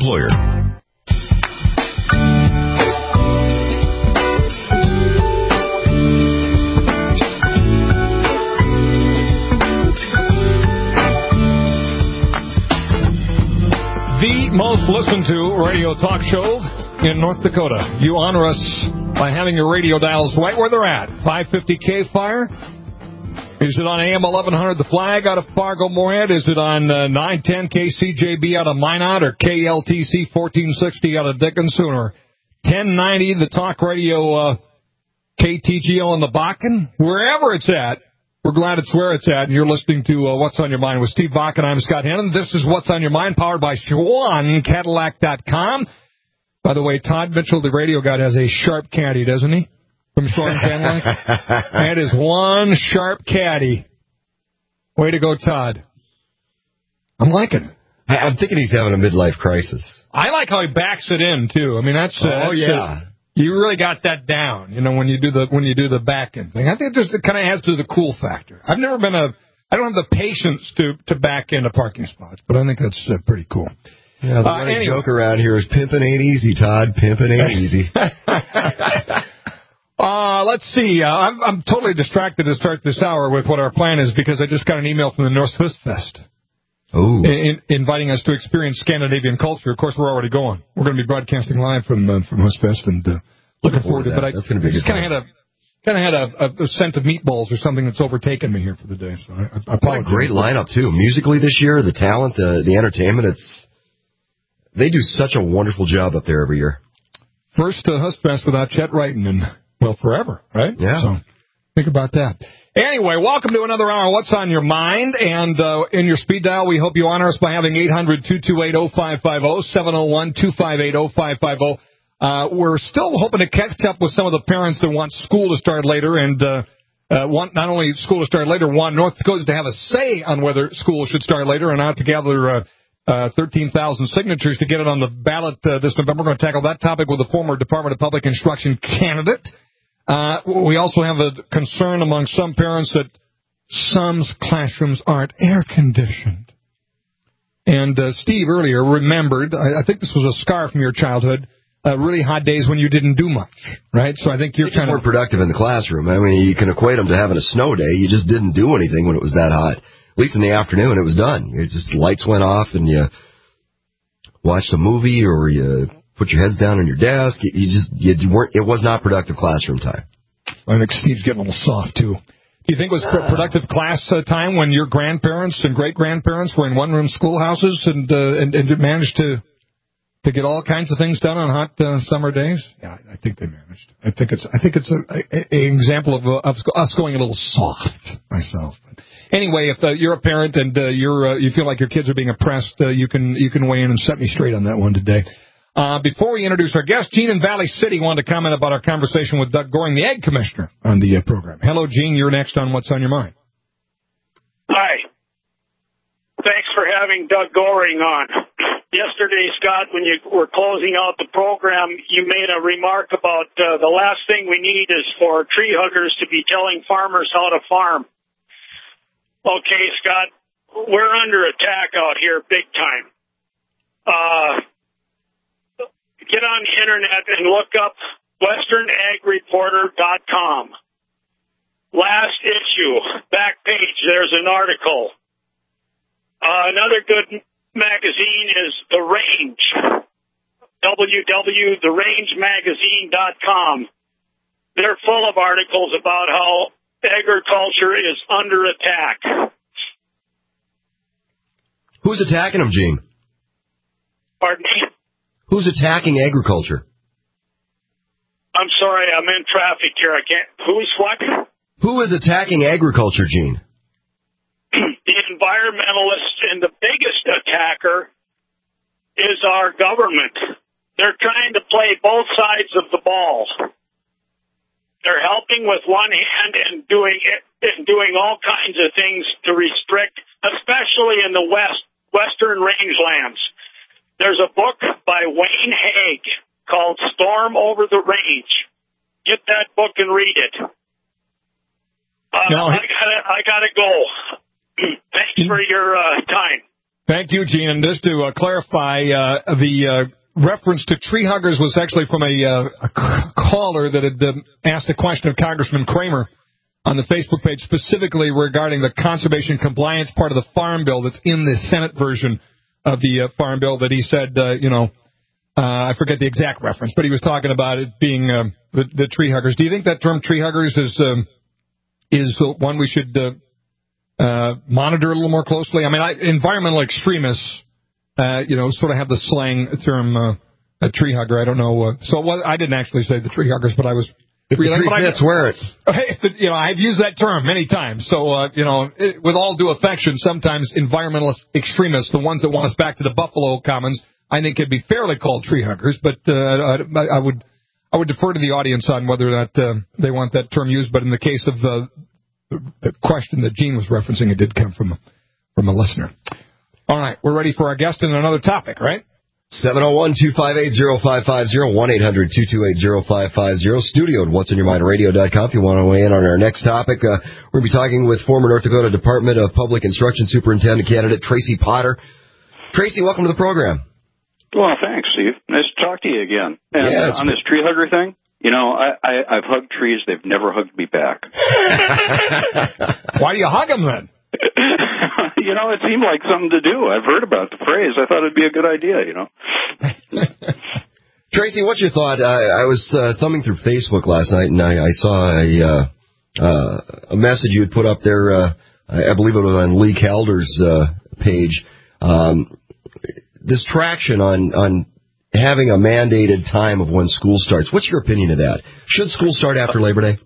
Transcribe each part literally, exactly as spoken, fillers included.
employer. The most listened to radio talk show in North Dakota. You honor us by having your radio dials right where they're at. five fifty K Fire. Is it on A M eleven hundred The Flag out of Fargo Moorhead? Is it on uh, nine ten K C J B out of Minot, or K L T C fourteen sixty out of Dickinson, or ten ninety the talk radio uh, K T G O in the Bakken? Wherever it's at, we're glad it's where it's at, and you're listening to uh, What's on Your Mind with Steve Bakken. I'm Scott Hennon. This is What's on Your Mind, powered by Schwann Cadillac dot com. By the way, Todd Mitchell, the radio guy, has a sharp caddy, doesn't he? From Schwann Cadillac? That is one sharp caddy. Way to go, Todd. I'm liking it. I'm thinking he's having a midlife crisis. I like how he backs it in, too. I mean, that's... Uh, oh, that's, yeah. Uh, you really got that down, you know, when you do the when you do the back end thing. I think it just kind of has to do the cool factor. I've never been a, I don't have the patience to, to back into parking spots, but I think that's uh, pretty cool. Yeah, the uh, running anyway. joke around here is pimping ain't easy, Todd. Pimping ain't easy. uh, let's see. Uh, I'm, I'm totally distracted to start this hour with what our plan is, because I just got an email from the North Swiss Fest. Ooh. In, inviting us to experience Scandinavian culture. Of course, we're already going. We're going to be broadcasting live from uh, from Hustfest, and uh, looking forward to it. But I that's going to be just kind of had a kind of had a, a, a scent of meatballs or something that's overtaken me here for the day. So I, I apologize. What a great lineup too. Musically this year, the talent, the the entertainment. It's they do such a wonderful job up there every year. First uh, Hustfest without Chet Wrighton in, well, forever, right? Yeah. So think about that. Anyway, welcome to another hour of What's on Your Mind, and uh, in your speed dial, we hope you honor us by having eight hundred, two two eight, oh five five oh, seven oh one, two five eight, oh five five oh. Uh, we're still hoping to catch up with some of the parents that want school to start later, and uh, uh, want not only school to start later, want North Dakota to have a say on whether school should start later, and out to gather uh, uh, thirteen thousand signatures to get it on the ballot uh, this November. We're going to tackle that topic with a former Department of Public Instruction candidate. Uh, we also have a concern among some parents that some classrooms aren't air-conditioned. And uh, Steve earlier remembered, I, I think this was a scar from your childhood, uh, really hot days when you didn't do much, right? So I think you're trying to... more productive in the classroom. I mean, you can equate them to having a snow day. You just didn't do anything when it was that hot. At least in the afternoon, it was done. It just lights went off, and you watched a movie, or you... put your heads down on your desk. You just you weren't. It was not productive classroom time. I think Steve's getting a little soft too. Do you think it was uh, productive class uh, time when your grandparents and great grandparents were in one room schoolhouses and uh, and, and managed to to get all kinds of things done on hot uh, summer days? Yeah, I think they managed. I think it's I think it's an example of, uh, of us going a little soft myself. But anyway, if uh, you're a parent and uh, you're uh, you feel like your kids are being oppressed, uh, you can you can weigh in and set me straight on that one today. Uh, before we introduce our guest, Gene in Valley City wanted to comment about our conversation with Doug Goring, the Ag Commissioner, on the uh, program. Hello, Gene. You're next on What's on Your Mind. Hi. Thanks for having Doug Goring on. Yesterday, Scott, when you were closing out the program, you made a remark about uh, the last thing we need is for tree huggers to be telling farmers how to farm. Okay, Scott, we're under attack out here big time. Uh... Get on the internet and look up western ag reporter dot com. Last issue, back page, there's an article. Uh, another good magazine is The Range, w w w dot the range magazine dot com. They're full of articles about how agriculture is under attack. Who's attacking them, Gene? Pardon me? Who's attacking agriculture? I'm sorry, I'm in traffic here. I can't. Who's what? Who is attacking agriculture, Gene? The environmentalists, and the biggest attacker is our government. They're trying to play both sides of the ball. They're helping with one hand and doing it, and doing all kinds of things to restrict, especially in the west, western rangelands. There's a book by Wayne Haig called Storm Over the Range. Get that book and read it. Uh, now, I gotta, I gotta go. Thanks for your uh, time. Thank you, Gene. And just to uh, clarify, uh, the uh, reference to tree huggers was actually from a, uh, a caller that had uh, asked a question of Congressman Kramer on the Facebook page, specifically regarding the conservation compliance part of the Farm Bill that's in the Senate version of the uh, Farm Bill that he said, uh, you know, uh, I forget the exact reference, but he was talking about it being uh, the, the tree huggers. Do you think that term tree huggers is um, is one we should uh, uh, monitor a little more closely? I mean, I, environmental extremists, uh, you know, sort of have the slang term uh, a tree hugger. I don't know. Uh, so well, I didn't actually say the tree huggers, but I was. If the tree fits, wear it. You know, I've used that term many times. So, uh, you know, it, with all due affection, sometimes environmentalist extremists, the ones that want us back to the Buffalo Commons, I think could be fairly called tree huggers. But uh, I, I would I would defer to the audience on whether that uh, they want that term used. But in the case of the, the question that Gene was referencing, it did come from from a listener. All right, we're ready for our guest and another topic, right? seven oh one, two five eight, oh five five oh, one eight hundred, two two eight, oh five five oh, studio at what's in your mind radio dot com if you want to weigh in on our next topic. Uh, we're going to be talking with former North Dakota Department of Public Instruction Superintendent candidate Tracy Potter. Tracy, welcome to the program. Well, thanks, Steve. Nice to talk to you again. And yeah, uh, on this tree hugger thing, you know, I, I, I've hugged trees. They've never hugged me back. Why do you hug them then? You know, it seemed like something to do. I've heard about the phrase. I thought it'd be a good idea, you know. Tracy, what's your thought? I, I was uh, thumbing through Facebook last night, and I, I saw a, uh, uh, a message you had put up there. Uh, I believe it was on Lee Calder's uh, page. Um, this traction on, on having a mandated time of when school starts. What's your opinion of that? Should school start after Labor Day?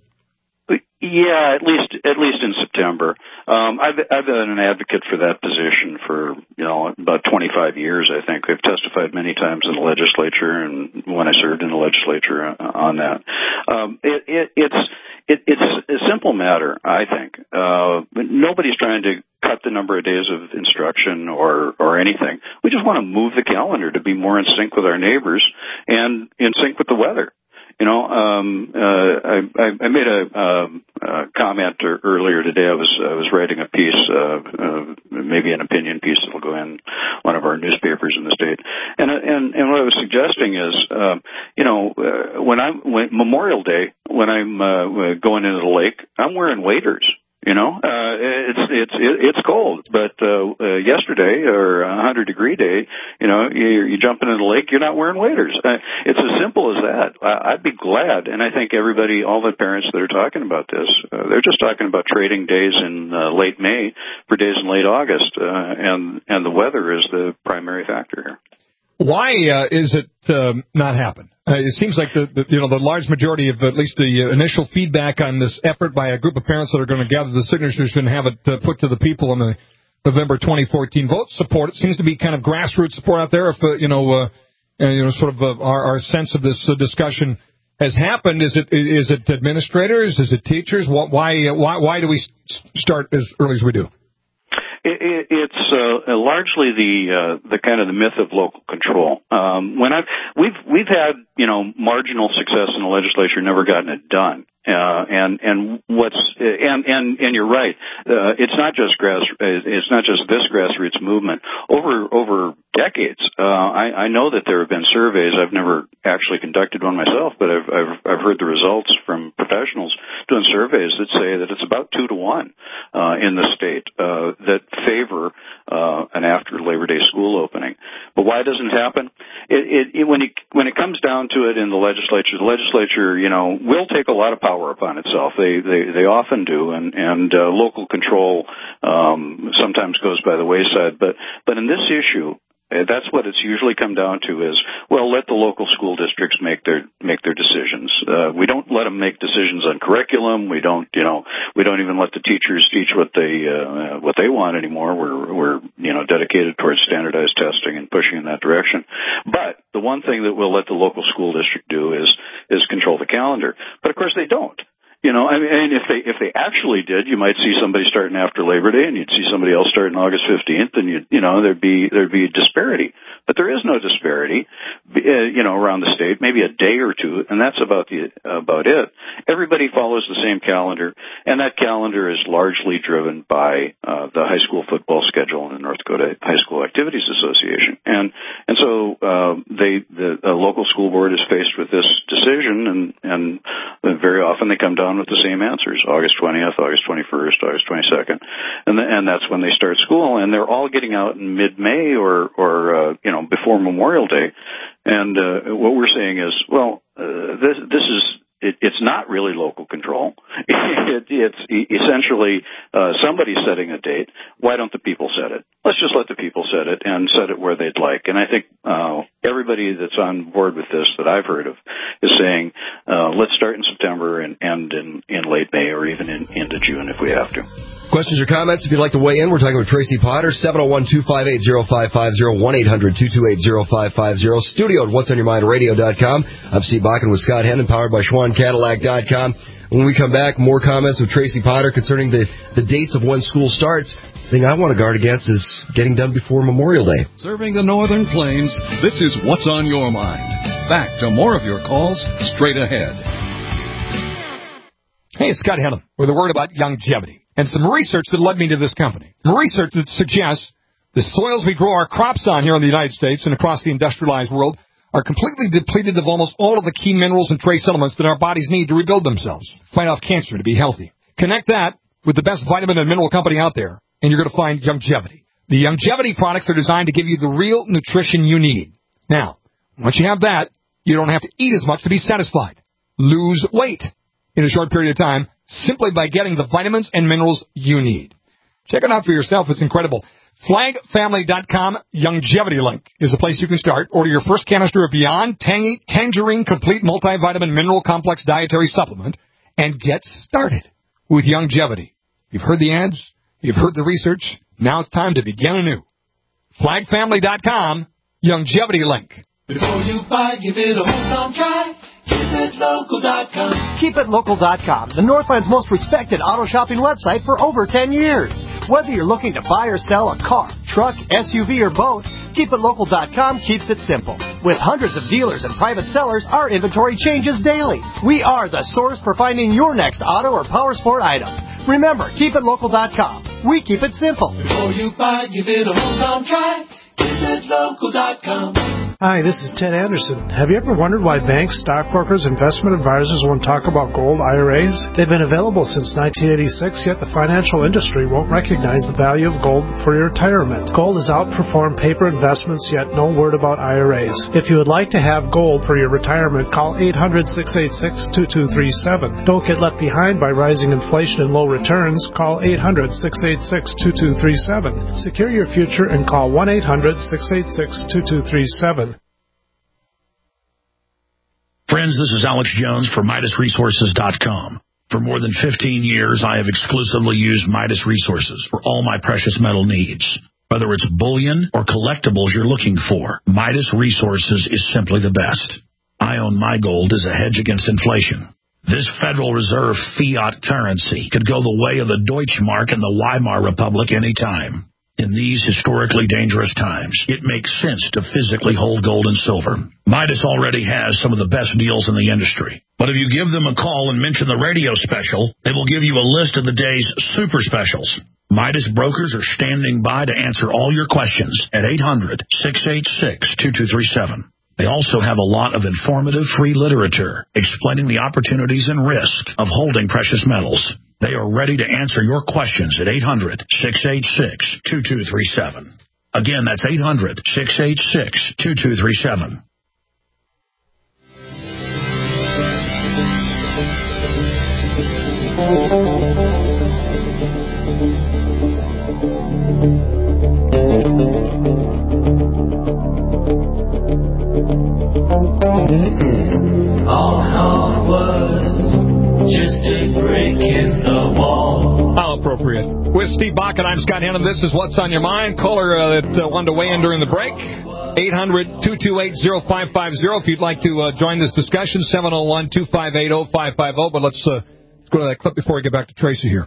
Yeah, at least at least in September. Um, I've I've been an advocate for that position for you know about twenty-five years. I think I've testified many times in the legislature and when I served in the legislature on that. Um, it, it, it's it, it's a simple matter, I think. Uh, nobody's trying to cut the number of days of instruction or or anything. We just want to move the calendar to be more in sync with our neighbors and in sync with the weather. You know, um, uh, I, I made a, um, uh, comment earlier today. I was, I was writing a piece, uh, uh, maybe an opinion piece that'll go in one of our newspapers in the state. And, and, and what I was suggesting is, um, you know, uh, when I'm, when Memorial Day, when I'm, uh, going into the lake, I'm wearing waders. You know, uh, it's, it's, it's cold, but, uh, uh, yesterday or a hundred degree day, you know, you, you jump into the lake, you're not wearing waders. Uh, it's as simple as that. I, I'd be glad. And I think everybody, all the parents that are talking about this, uh, they're just talking about trading days in uh, late May for days in late August. Uh, and, and the weather is the primary factor here. Why uh, is it um, not happen? Uh, it seems like the, the you know the large majority of at least the uh, initial feedback on this effort by a group of parents that are going to gather the signatures and have it uh, put to the people in the November twenty fourteen vote support. It seems to be kind of grassroots support out there. If uh, you know, uh, uh, you know, sort of uh, our, our sense of this uh, discussion has happened, is it is it administrators? Is it teachers? Why uh, why why do we start as early as we do? It, it, it's uh, largely the uh, the kind of the myth of local control. Um, when I've we've we've had you know marginal success in the legislature, never gotten it done. Uh, and, and what's, and, and, and you're right. Uh, it's not just grass, it's not just this grassroots movement. Over, over decades, uh, I, I know that there have been surveys. I've never actually conducted one myself, but I've, I've, I've heard the results from professionals doing surveys that say that it's about two to one, uh, in the state, uh, that favor, uh, an after Labor Day school opening. But why doesn't it happen? It, it, it, when it, when it comes down to it in the legislature, the legislature, you know, will take a lot of power upon itself. They they they often do, and and uh, local control um, sometimes goes by the wayside. But but in this issue, uh, that's what it's usually come down to is, well, let the local school districts make their make their decisions. Uh, we don't let them make decisions on curriculum. We don't you know we don't even let the teachers teach what they uh, what they want anymore. We're we're you know dedicated towards standardized testing and pushing in that direction. But the one thing that we'll let the local school district do is is control the calendar. But of course they don't. You know, I mean, if they if they actually did, you might see somebody starting after Labor Day, and you'd see somebody else starting August fifteenth, and you you know there'd be there'd be a disparity. but there is no disparity, uh, you know, around the state, maybe a day or two, and that's about the about it. Everybody follows the same calendar, and that calendar is largely driven by uh, the high school football schedule in the North Dakota High School Activities Association. And and so uh, they the, the local school board is faced with this decision, and, and very often they come down with the same answers: August twentieth, August twenty-first, August twenty-second, and the, and that's when they start school. And they're all getting out in mid-May or or uh, you know before Memorial Day. And uh, what we're saying is, well, uh, this this is. It, it's not really local control. it, it's essentially uh, somebody setting a date. Why don't the people set it? Let's just let the people set it and set it where they'd like. And I think uh, everybody that's on board with this that I've heard of is saying, uh, let's start in September and end in, in late May or even in, into June if we have to. Questions or comments, if you'd like to weigh in, we're talking with Tracy Potter, seven oh one, two five eight, oh five five oh, one eight hundred, two two eight, oh five five oh, studio at what's on your mind radio dot com. I'm Steve Bakken with Scott Hennon, powered by Schwann Cadillac dot com. When we come back, more comments with Tracy Potter concerning the, the dates of when school starts. The thing I want to guard against is getting done before Memorial Day. Serving the Northern Plains, this is What's on Your Mind. Back to more of your calls straight ahead. Hey, it's Scott Hennon with a word about longevity and some research that led me to this company. Research that suggests the soils we grow our crops on here in the United States and across the industrialized world are completely depleted of almost all of the key minerals and trace elements that our bodies need to rebuild themselves, fight off cancer, to be healthy. Connect that with the best vitamin and mineral company out there, and you're going to find longevity. The longevity products are designed to give you the real nutrition you need. Now, once you have that, you don't have to eat as much to be satisfied. Lose weight in a short period of time simply by getting the vitamins and minerals you need. Check it out for yourself. It's incredible. Flag Family dot com Longevity Link is the place you can start. Order your first canister of Beyond Tangy Tangerine Complete Multivitamin Mineral Complex Dietary Supplement and get started with longevity. You've heard the ads. You've heard the research. Now it's time to begin anew. Flag Family dot com Longevity Link. Before you buy, give it a home try. Keep it local dot com. Keep It Local dot com, the Northland's most respected auto shopping website for over ten years. Whether you're looking to buy or sell a car, truck, S U V, or boat, Keep It Local dot com keeps it simple. With hundreds of dealers and private sellers, our inventory changes daily. We are the source for finding your next auto or power sport item. Remember, Keep It Local dot com. We keep it simple. Before you buy, give it a home try. Keep It Local dot com. Hi, this is Ted Anderson. Have you ever wondered why banks, stockbrokers, investment advisors won't talk about gold I R As? They've been available since nineteen eighty-six, yet the financial industry won't recognize the value of gold for your retirement. Gold has outperformed paper investments, yet no word about I R As. If you would like to have gold for your retirement, call eight hundred, six eight six, two two three seven. Don't get left behind by rising inflation and low returns. Call eight hundred, six eight six, two two three seven. Secure your future and call one eight hundred, six eight six, two two three seven. Friends, this is Alex Jones for Midas Resources dot com. For more than fifteen years, I have exclusively used Midas Resources for all my precious metal needs. Whether it's bullion or collectibles you're looking for, Midas Resources is simply the best. I own my gold as a hedge against inflation. This Federal Reserve fiat currency could go the way of the Deutschmark and the Weimar Republic any time. In these historically dangerous times, it makes sense to physically hold gold and silver. Midas already has some of the best deals in the industry. But if you give them a call and mention the radio special, they will give you a list of the day's super specials. Midas brokers are standing by to answer all your questions at eight hundred, six eight six, two two three seven. They also have a lot of informative free literature explaining the opportunities and risk of holding precious metals. They are ready to answer your questions at eight hundred, six eight six, two two three seven. Again, that's eight hundred, six eight six, two two three seven. All hard was just a break in the wall. How appropriate. With Steve Bakken, I'm Scott Hennon. This is What's on Your Mind. Caller uh, that uh, wanted to weigh in during the break, eight hundred, two two eight, oh five five oh. If you'd like to uh, join this discussion, seven oh one, two five eight, oh five five oh. But let's, uh, let's go to that clip before we get back to Tracy here.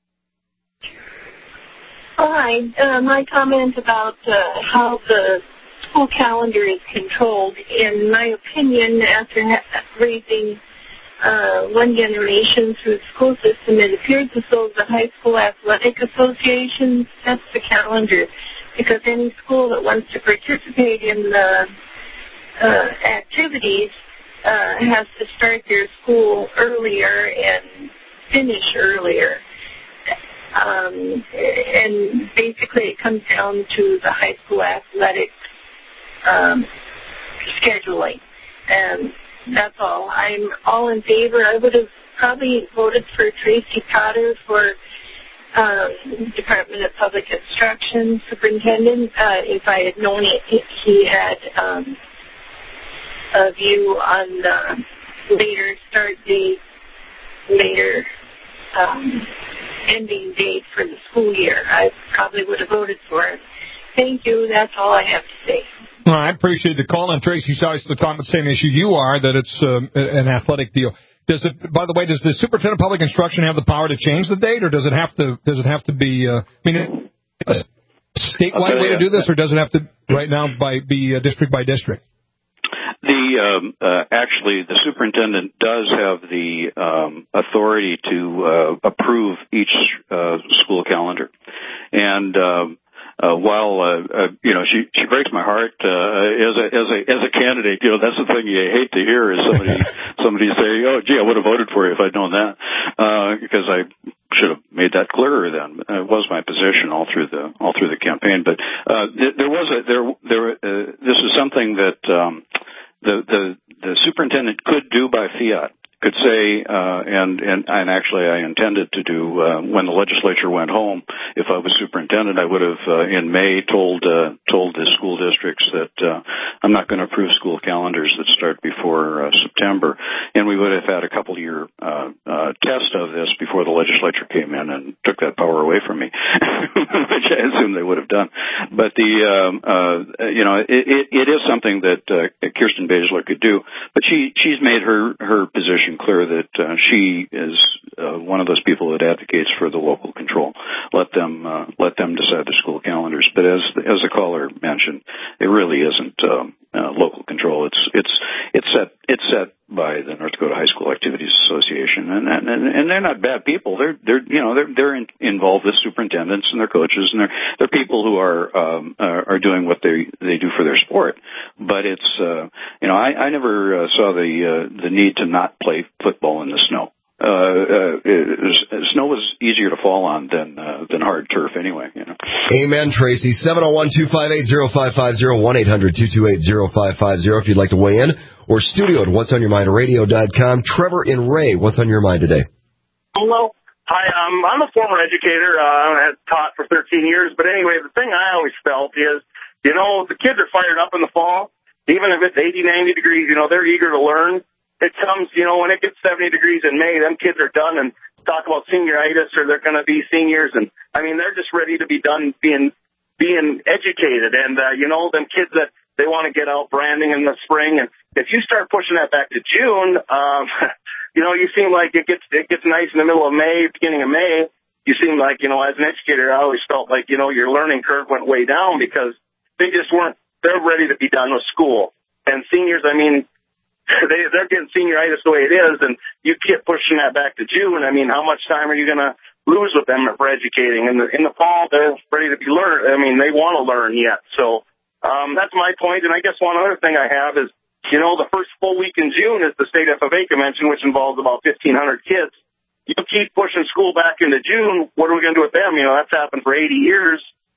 Hi. Uh, my comment about uh, how the school calendar is controlled. In my opinion, after raising uh, one generation through the school system, it appears as though the high school athletic association sets the calendar, because any school that wants to participate in the uh, activities uh, has to start their school earlier and finish earlier. Um, and basically it comes down to the high school athletics um, scheduling. And that's all. I'm all in favor. I would have probably voted for Tracy Cotter for um, Department of Public Instruction Superintendent uh, if I had known he, he had um, a view on the later start date, later um, ending date for the school year. I probably would have voted for it. Thank you. That's all I have to say. Well, I appreciate the call. And Tracy's always on the same issue you are, that it's um, an athletic deal. Does it? By the way, does the superintendent of public instruction have the power to change the date, or does it have to? Does it have to be? Uh, I mean, a statewide way to do this, or does it have to right now by be uh, district by district? The um, uh, actually, the superintendent does have the um, authority to uh, approve each uh, school calendar, and um, uh, while uh, uh, you know she she breaks my heart uh, as a as a as a candidate. You know, that's the thing you hate to hear is somebody somebody say, "Oh, gee, I would have voted for you if I'd known that," uh, because I should have made that clearer then. It was my position all through the all through the campaign. But uh, there was a there there uh, this is something that. Um, The, the the superintendent could do by fiat, could say, uh, and, and, and actually I intended to do, uh, when the legislature went home, if I was superintendent, I would have, uh, in May told, uh, told the school districts that, uh, I'm not going to approve school calendars that start before, uh, September. And we would have had a couple year, uh, uh, test of this before the legislature came in and took that power away from me, which I assume they would have done. But the, um, uh, you know, it, it, it is something that, uh, Kirsten Baszler could do, but she, she's made her, her position clear that uh, she is uh, one of those people that advocates for the local control. Let them uh, let them decide the school calendars. But as as the caller mentioned, it really isn't um, uh, local control. It's it's it's set it's set by the North Dakota High School Activities Association, and and, and they're not bad people. They're they're you know they're they're in, involved with superintendents and their coaches, and they're they're people who are um, uh, are doing what they they do for their sport. But it's uh, you know I, I never uh, saw the uh, the need to not play football in the snow. Uh, uh, it, it, snow was easier to fall on than uh, than hard turf anyway. You know. Amen, Tracy. seven oh one, two five eight, oh five five oh, one eight hundred, two two eight, oh five five oh if you'd like to weigh in, or studio at what's on your mind radio dot com. Trevor in Ray, what's on your mind today? Hello. Hi, um, I'm a former educator. Uh, I had taught for thirteen years. But anyway, the thing I always felt is, you know, the kids are fired up in the fall. Even if it's eighty, ninety degrees, you know, they're eager to learn. It comes, you know, when it gets seventy degrees in May, them kids are done and talk about senioritis or they're going to be seniors. And, I mean, they're just ready to be done being being educated. And, uh, you know, them kids that they want to get out branding in the spring. And if you start pushing that back to June, um, you know, you seem like it gets it gets nice in the middle of May, beginning of May. You seem like, you know, as an educator, I always felt like, you know, your learning curve went way down because they just weren't, they're ready to be done with school. And seniors, I mean, They, they're getting senioritis the way it is, and you keep pushing that back to June. I mean, how much time are you going to lose with them for educating? In the, in the fall, they're ready to be learned. I mean, they want to learn yet. So um, that's my point. And I guess one other thing I have is, you know, the first full week in June is the State F F A convention, which involves about fifteen hundred kids. You keep pushing school back into June, what are we going to do with them? You know, that's happened for eighty years.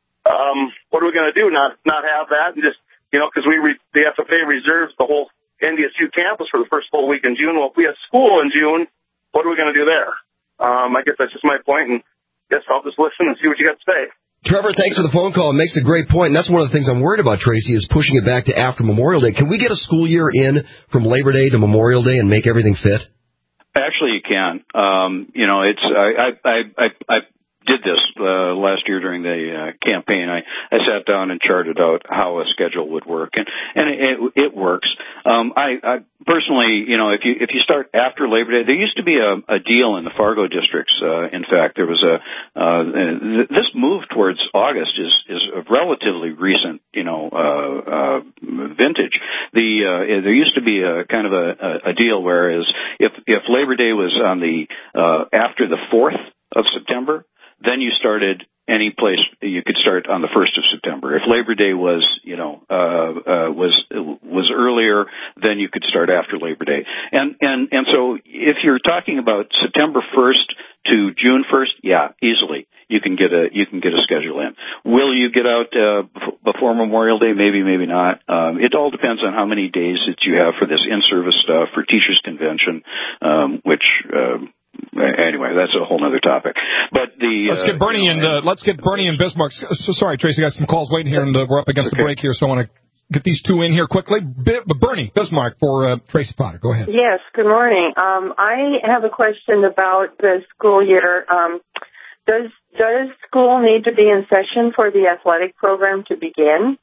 Um, what are we going to do? Not not have that and just, you know, because we re- the F F A reserves the whole N D S U campus for the first full week in June. Well, if we have school in June, what are we going to do there? Um, I guess that's just my point, and I guess I'll just listen and see what you got to say. Trevor, thanks for the phone call. It makes a great point, and that's one of the things I'm worried about, Tracy, is pushing it back to after Memorial Day. Can we get a school year in from Labor Day to Memorial Day and make everything fit? Actually, you can. Um, you know, it's I I I I did this uh, last year during the uh, campaign. I, I sat down and charted out how a schedule would work, and and it, it works. Um, I, I personally, you know, if you if you start after Labor Day, there used to be a, a deal in the Fargo districts. Uh, in fact, there was a uh, th- this move towards August is is a relatively recent, you know, uh, uh, vintage. The uh, there used to be a kind of a, a deal, whereas if if Labor Day was on the uh, after the fourth of September, then you started any place you could start on the first of September. If Labor Day was, you know, uh, uh, was was earlier, then you could start after Labor Day. And and and so if you're talking about September first to June first, yeah, easily you can get a you can get a schedule in. Will you get out uh, before Memorial Day? Maybe, maybe not. Um, it all depends on how many days that you have for this in-service stuff, for teachers' convention, um, which. Uh, Anyway, that's a whole other topic. But the let's get Bernie uh, you know, and uh, let's get Bernie and Bismarck. So, sorry, Tracy, got some calls waiting here, and uh, we're up against okay. the break here, so I want to get these two in here quickly. B- Bernie, Bismarck for uh, Tracy Potter. Go ahead. Yes. Good morning. Um, I have a question about the school year. Um, does does school need to be in session for the athletic program to begin?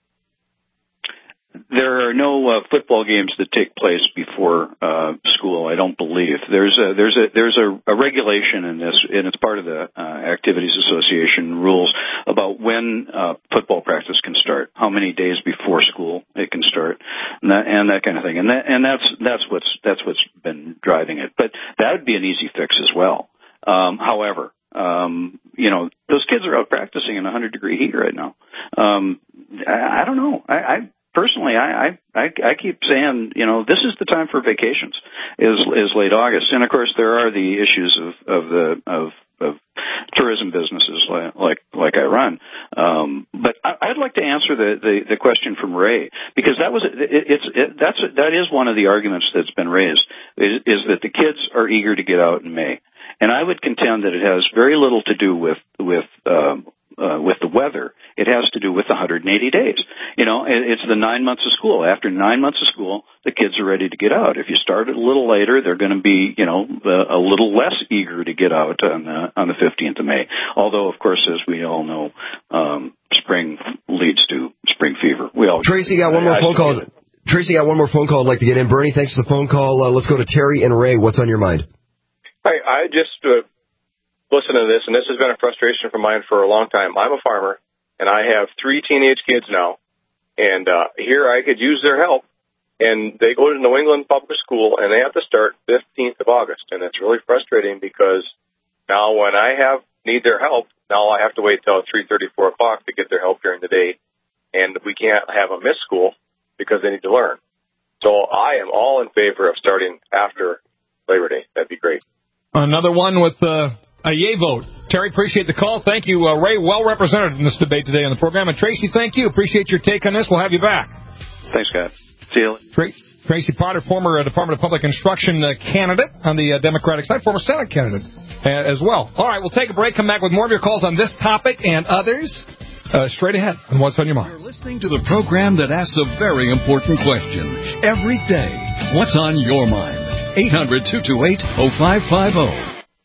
There are no uh, football games that take place before uh, school. I don't believe there's a there's a there's a, a regulation in this, and it's part of the uh, Activities Association rules about when uh, football practice can start, how many days before school it can start, and that, and that kind of thing. And that and that's that's what's that's what's been driving it. But that would be an easy fix as well. Um, however. Um, you know, those kids are out practicing in one hundred degree heat right now. Um, I, I don't know. I, I Personally, I, I I keep saying, you know, this is the time for vacations, is is late August, and of course there are the issues of of the of, of tourism businesses like like, like I run. Um, but I, I'd like to answer the, the, the question from Ray, because that was it, it's it, that's that is one of the arguments that's been raised, is, is that the kids are eager to get out in May, and I would contend that it has very little to do with with um, Uh, with the weather. It has to do with the one hundred eighty days. You know, it, it's the nine months of school. After nine months of school, the kids are ready to get out. If you start it a little later, they're going to be, you know, a, a little less eager to get out on the, on the fifteenth of May. Although, of course, as we all know, um, spring leads to spring fever. We all Tracy got one more I, phone I call. Tracy got one more phone call I'd like to get in. Bernie, thanks for the phone call. Uh, let's go to Terry and Ray. What's on your mind? Hi, I just uh, listen to this, and this has been a frustration of mine for a long time. I'm a farmer, and I have three teenage kids now, and uh, here I could use their help, and they go to New England Public School, and they have to start fifteenth of August, and it's really frustrating because now when I have need their help, now I have to wait till three thirty, four o'clock to get their help during the day, and we can't have them miss school because they need to learn. So I am all in favor of starting after Labor Day. That'd be great. Another one with... Uh... A yay vote. Terry, appreciate the call. Thank you. Uh, Ray, well represented in this debate today on the program. And Tracy, thank you. Appreciate your take on this. We'll have you back. Thanks, guys. See you later. Tra- Tracy Potter, former uh, Department of Public Instruction uh, candidate on the uh, Democratic side, former Senate candidate uh, as well. All right, we'll take a break, come back with more of your calls on this topic and others uh, straight ahead on What's on Your Mind. You're listening to the program that asks a very important question every day. What's on your mind? eight hundred, two two eight, oh five five oh.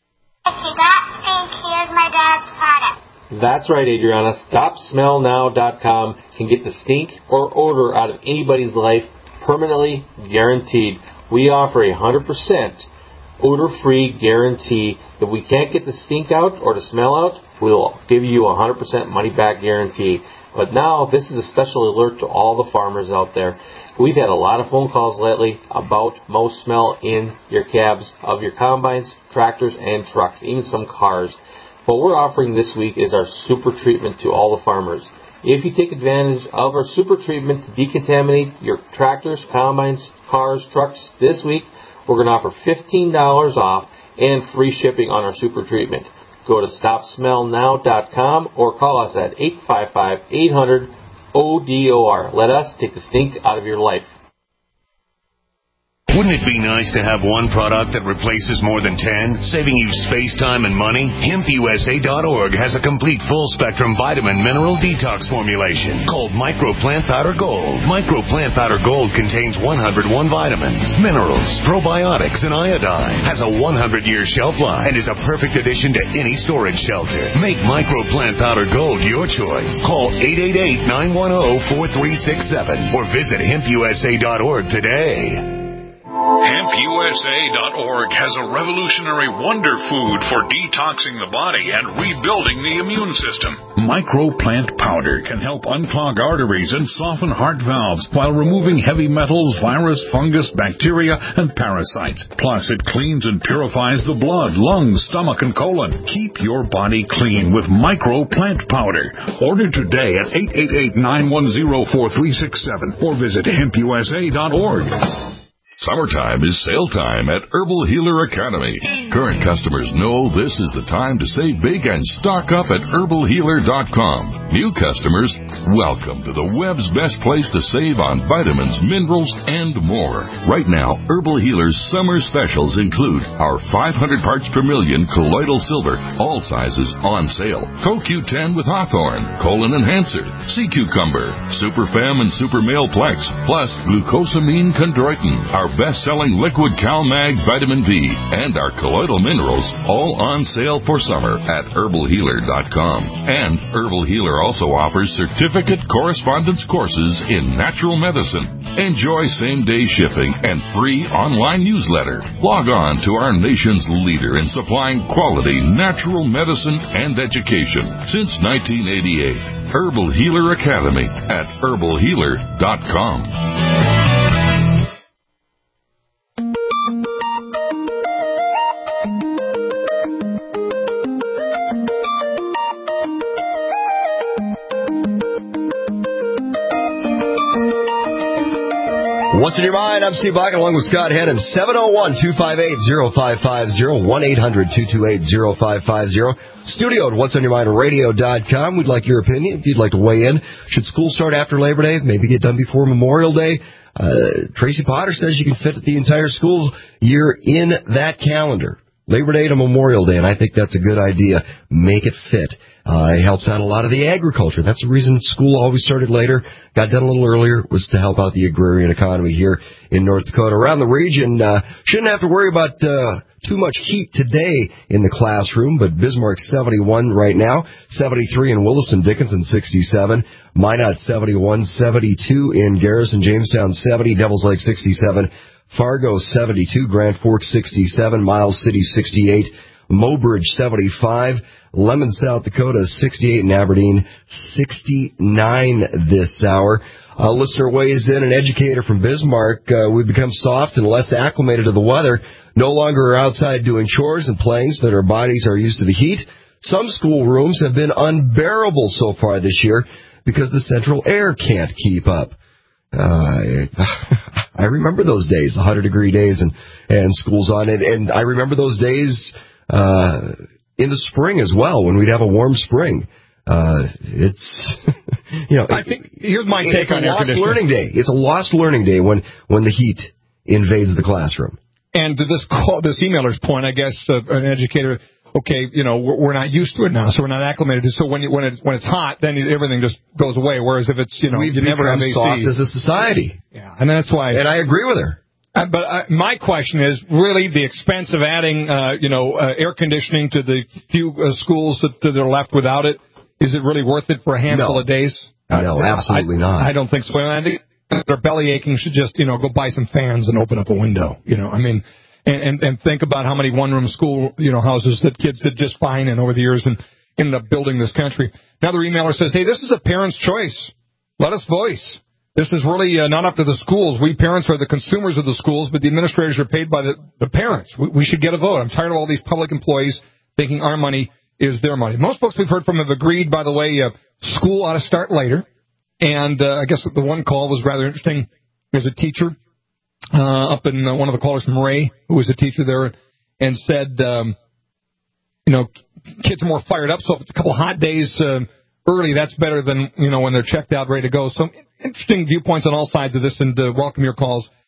If you got stink, here's my dad's product. That's right, Adriana. Stop smell now dot com can get the stink or odor out of anybody's life permanently guaranteed. We offer a one hundred percent odor-free guarantee. If we can't get the stink out or the smell out, we'll give you a one hundred percent money-back guarantee. But now, this is a special alert to all the farmers out there. We've had a lot of phone calls lately about mouse smell in your cabs of your combines, tractors, and trucks, even some cars. What we're offering this week is our super treatment to all the farmers. If you take advantage of our super treatment to decontaminate your tractors, combines, cars, trucks this week, we're going to offer fifteen dollars off and free shipping on our super treatment. Go to stop smell now dot com or call us at eight five five, eight hundred, O D O R. Let us take the stink out of your life. Wouldn't it be nice to have one product that replaces more than ten, saving you space, time, and money? hemp U S A dot org has a complete full-spectrum vitamin mineral detox formulation called Micro Plant Powder Gold. Micro Plant Powder Gold contains one hundred one vitamins, minerals, probiotics, and iodine. Has a one hundred year shelf life and is a perfect addition to any storage shelter. Make Micro Plant Powder Gold your choice. Call eight eight eight, nine one zero, four three six seven or visit hemp U S A dot org today. hemp U S A dot org has a revolutionary wonder food for detoxing the body and rebuilding the immune system. Micro Plant Powder can help unclog arteries and soften heart valves while removing heavy metals, virus, fungus, bacteria, and parasites. Plus, it cleans and purifies the blood, lungs, stomach, and colon. Keep your body clean with Micro Plant Powder. Order today at eight eight eight, nine one zero, four three six seven or visit hemp U S A dot org. Summertime is sale time at Herbal Healer Academy. Current customers know this is the time to save big and stock up at herbal healer dot com. New customers, welcome to the web's best place to save on vitamins, minerals, and more. Right now, Herbal Healer's summer specials include our five hundred parts per million colloidal silver, all sizes on sale, Co Q ten with Hawthorne, Colon Enhancer, Sea Cucumber, Super Fem and Super Male Plex, plus Glucosamine Chondroitin, our best-selling liquid CalMag Vitamin V, and our colloidal minerals, all on sale for summer at herbal healer dot com. And Herbal Healer also offers certificate correspondence courses in natural medicine. Enjoy same-day shipping and free online newsletter. Log on to our nation's leader in supplying quality natural medicine and education since nineteen eighty-eight. Herbal Healer Academy at herbal healer dot com. What's in your mind? I'm Steve Black along with Scott Hennon. seven oh one, two five eight, oh five five oh, one eight hundred, two two eight, oh five five oh. Studio at what's on your mind radio dot com. We'd like your opinion if you'd like to weigh in. Should school start after Labor Day? Maybe get done before Memorial Day? Uh, Tracy Potter says you can fit the entire school year in that calendar. Labor Day to Memorial Day, and I think that's a good idea. Make it fit. Uh, it helps out a lot of the agriculture. That's the reason school always started later, got done a little earlier, was to help out the agrarian economy here in North Dakota. Around the region, uh, shouldn't have to worry about uh, too much heat today in the classroom, but Bismarck seventy-one right now, seventy-three in Williston, Dickinson sixty-seven, Minot seventy-one, seventy-two in Garrison, Jamestown seventy, Devils Lake sixty-seven, Fargo seventy-two, Grand Forks sixty-seven, Miles City sixty-eight, Mobridge seventy-five, Lemon, South Dakota sixty-eight, and Aberdeen sixty-nine this hour. A listener weighs in, an educator from Bismarck. Uh, we've become soft and less acclimated to the weather, no longer are outside doing chores and playing so that our bodies are used to the heat. Some schoolrooms have been unbearable so far this year because the central air can't keep up. Uh, I remember those days, the one hundred degree days and, and school's on. And, and I remember those days uh, in the spring as well, when we'd have a warm spring. Uh, it's, you know, I think, here's my take on air conditioning. It's a lost learning day. It's a lost learning day when, when the heat invades the classroom. And to this call, this emailer's point, I guess uh, an educator, okay, you know, we're, we're not used to it now, so we're not acclimated to it. So when you, when it's when it's hot, then everything just goes away. Whereas if it's, you know, We've you never have A C. soft as a society. Yeah, and that's why. And I agree with her. Uh, but uh, my question is really the expense of adding, uh, you know, uh, air conditioning to the few uh, schools that, that are left without it. Is it really worth it for a handful no. of days? No, uh, absolutely I, not. I don't think so. I think they're belly aching should just, you know, go buy some fans and open up a window. You know, I mean, and, and, and think about how many one-room school, you know, houses that kids did just fine in over the years and ended up building this country. Another emailer says, hey, this is a parent's choice. Let us voice. This is really uh, not up to the schools. We parents are the consumers of the schools, but the administrators are paid by the, the parents. We, we should get a vote. I'm tired of all these public employees thinking our money is their money. Most folks we've heard from have agreed, by the way, uh, school ought to start later. And uh, I guess the one call was rather interesting. There's a teacher uh, up in uh, one of the callers from Ray, who was a teacher there, and said, um, you know, kids are more fired up, so if it's a couple hot days uh, early, that's better than, you know, when they're checked out, ready to go. So interesting viewpoints on all sides of this, and uh, welcome your calls.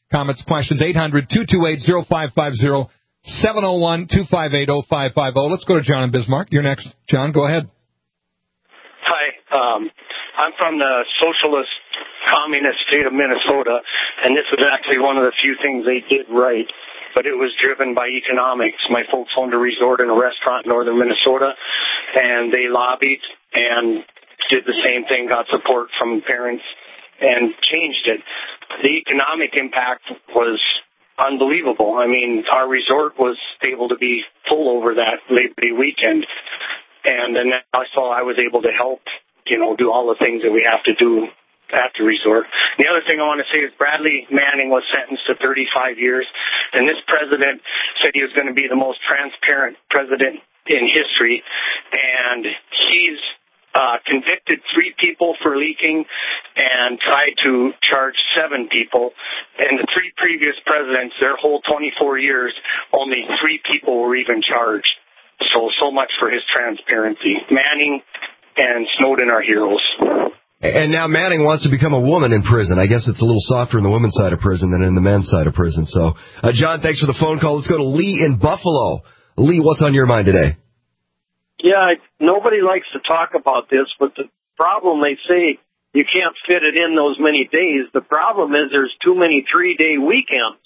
comments, questions. eight hundred, two two eight, oh five five oh, seven oh one, two five eight, oh five five oh. Let's go to John in Bismarck. You're next, John. Go ahead. Hi. Um, I'm from the socialist communist state of Minnesota, and this was actually one of the few things they did right, but it was driven by economics. My folks owned a resort and a restaurant in northern Minnesota, and they lobbied and did the same thing, got support from parents, and changed it. The economic impact was unbelievable. I mean, our resort was able to be full over that Labor Day weekend, and then I saw I was able to help, you know, do all the things that we have to do at the resort. The other thing I want to say is Bradley Manning was sentenced to thirty-five years, and this president said he was going to be the most transparent president in history, and he's uh, convicted three people for leaking and tried to charge seven people. And the three previous presidents, their whole twenty-four years, only three people were even charged. So, so much for his transparency. Manning and Snowden are heroes. And now Manning wants to become a woman in prison. I guess it's a little softer in the women's side of prison than in the men's side of prison. So, uh, John, thanks for the phone call. Let's go to Lee in Buffalo. Lee, what's on your mind today? Yeah, nobody likes to talk about this, but the problem, they say you can't fit it in those many days. The problem is there's too many three-day weekends.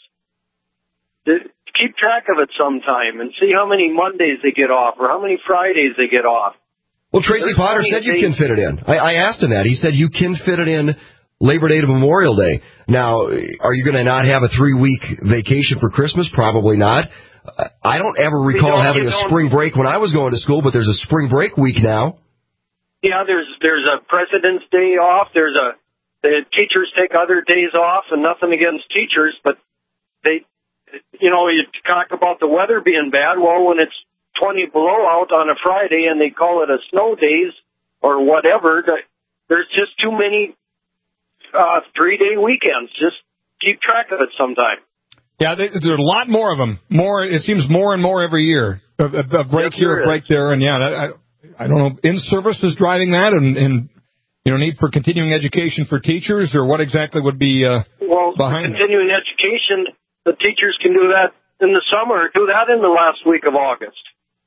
Keep track of it sometime and see how many Mondays they get off or how many Fridays they get off. Well, Tracy There's Potter said you can fit it in. I, I asked him that. He said you can fit it in Labor Day to Memorial Day. Now, are you going to not have a three-week vacation for Christmas? Probably not. I don't ever recall don't, having a spring break when I was going to school, but there's a spring break week now. Yeah, there's there's a President's Day off. There's a the teachers take other days off, and nothing against teachers, but they. You know, you talk about the weather being bad. Well, when it's twenty below out on a Friday and they call it a snow days or whatever, there's just too many uh, three-day weekends. Just keep track of it sometime. Yeah, there's a lot more of them. More, it seems more and more every year. A, a, a break yes, here, a break there, and yeah, I, I don't know. In-service is driving that, and, and you know, need for continuing education for teachers, or what exactly would be uh, well, behind continuing it? Education. The teachers can do that in the summer. Do that in the last week of August.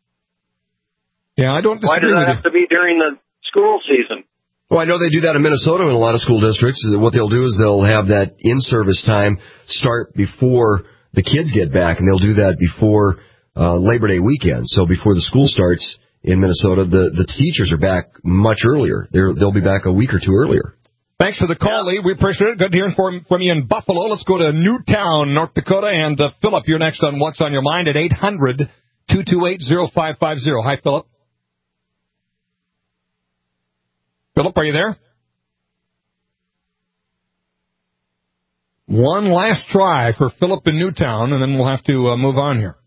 Yeah, I don't disagree Why does that with have to be during the school season? Well, I know they do that in Minnesota in a lot of school districts. What they'll do is they'll have that in-service time start before the kids get back, and they'll do that before uh, Labor Day weekend. So before the school starts in Minnesota, the, the teachers are back much earlier. They're, they'll be back a week or two earlier. Thanks for the call, Lee. We appreciate it. Good hearing from, from you in Buffalo. Let's go to Newtown, North Dakota. And uh, Philip, you're next on What's on Your Mind at eight hundred, two two eight, oh five five oh. Hi, Philip. Philip, are you there? One last try for Philip in Newtown, and then we'll have to uh, move on here.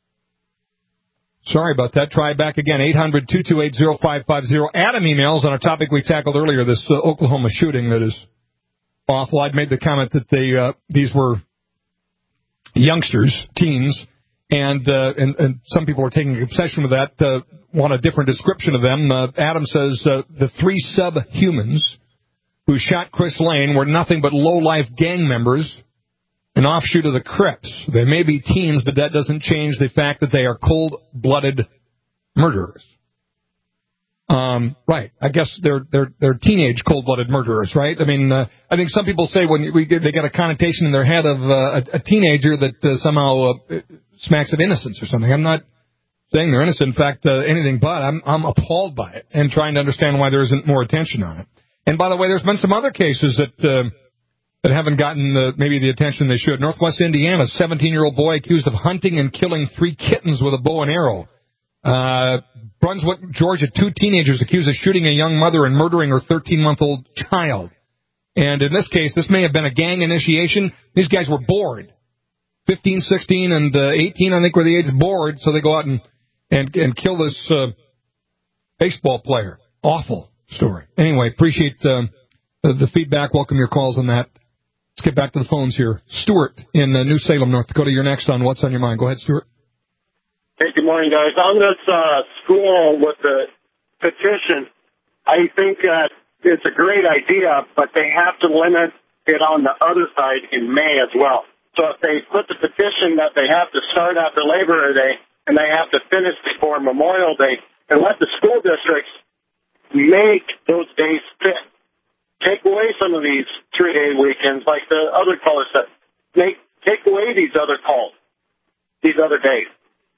Sorry about that. Try back again. eight hundred, two two eight, oh five five oh. Adam emails on a topic we tackled earlier, this uh, Oklahoma shooting that is awful. I'd made the comment that they uh, these were youngsters, teens, and, uh, and and some people are taking obsession with that, uh, want a different description of them. Uh, Adam says uh, the three subhumans who shot Chris Lane were nothing but low-life gang members, an offshoot of the Crips. They may be teens, but that doesn't change the fact that they are cold-blooded murderers. Um, right. I guess they're they're they're teenage cold-blooded murderers, right? I mean, uh, I think some people say when we get, they get a connotation in their head of uh, a, a teenager that uh, somehow uh, smacks of innocence or something. I'm not saying they're innocent. In fact, uh, anything but. I'm I'm appalled by it and trying to understand why there isn't more attention on it. And by the way, there's been some other cases that. Uh, that haven't gotten uh, maybe the attention they should. Northwest Indiana, a seventeen-year-old boy accused of hunting and killing three kittens with a bow and arrow. Uh, Brunswick, Georgia, two teenagers accused of shooting a young mother and murdering her thirteen-month-old child. And in this case, this may have been a gang initiation. These guys were bored. fifteen, sixteen, and uh, eighteen, I think, were the ages bored, so they go out and, and, and kill this uh, baseball player. Awful story. Anyway, appreciate uh, the, the feedback. Welcome your calls on that. Let's get back to the phones here. Stuart in uh, New Salem, North Dakota. You're next on What's on Your Mind. Go ahead, Stuart. Hey, good morning, guys. On this uh, school with the petition, I think uh, it's a great idea, but they have to limit it on the other side in May as well. So if they put the petition that they have to start after Labor Day and they have to finish before Memorial Day, and let the school districts make those days fit. Take away some of these three-day weekends like the other callers said. Make, take away these other calls, these other days.